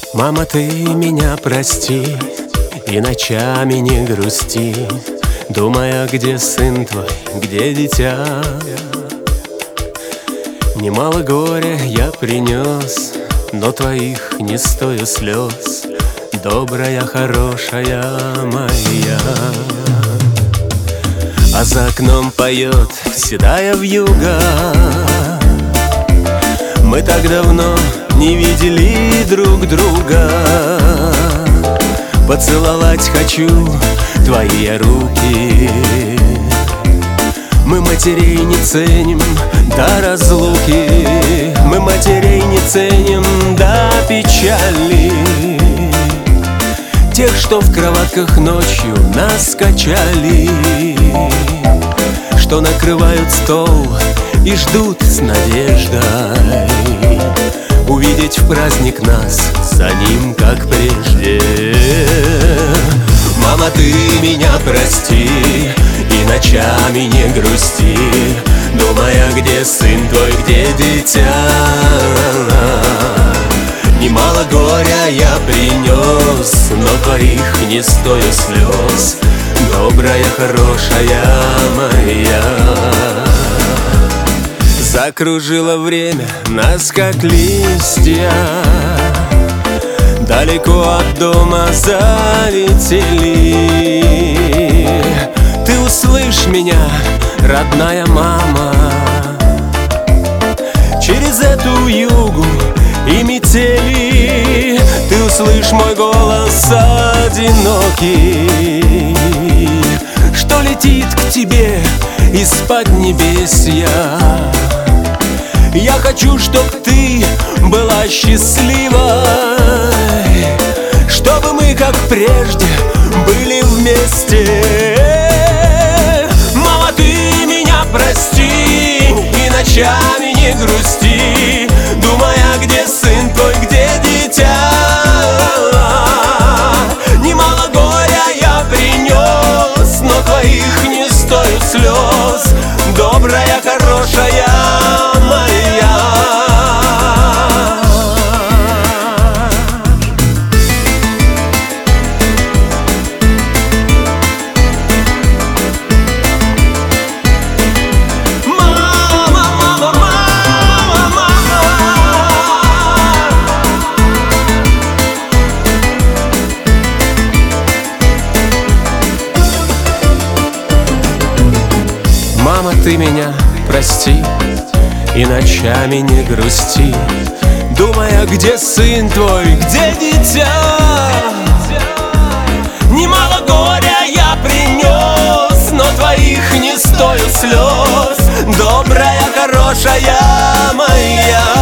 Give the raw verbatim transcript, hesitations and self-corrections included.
Мама, ты меня прости и ночами не грусти, думая, где сын твой, где дитя. Немало горя я принес, но твоих не стою слез, добрая, хорошая моя. А за окном поет седая вьюга. Мы так давно не видели друг друга. Поцеловать хочу твои я руки. Мы матерей не ценим до разлуки. Мы матерей не ценим до печали. Тех, что в кроватках ночью нас качали, что накрывают стол и ждут с надеждой увидеть в праздник нас за ним, как прежде. Мама, ты меня прости и ночами не грусти, думая, где сын твой, где дитя. Немало горя я принес, но твоих не стою слез, добрая, хорошая моя. Закружило время нас, как листья, далеко от дома залетели. Ты услышь меня, родная мама, через эту югу и метели. Ты услышь мой голос одинокий, что летит к тебе из-под небесья. Я хочу, чтоб ты была счастливой, чтобы мы, как прежде, были вместе. Мама, ты меня прости и ночами не грусти, думая, где сын твой, где дитя. Немало горя я принес, но твоих не стою слез, добрая, хорошая моя. Мама, ты меня прости и ночами не грусти, думая, где сын твой, где дитя. Немало горя я принес, но твоих не стою слез, добрая, хорошая моя.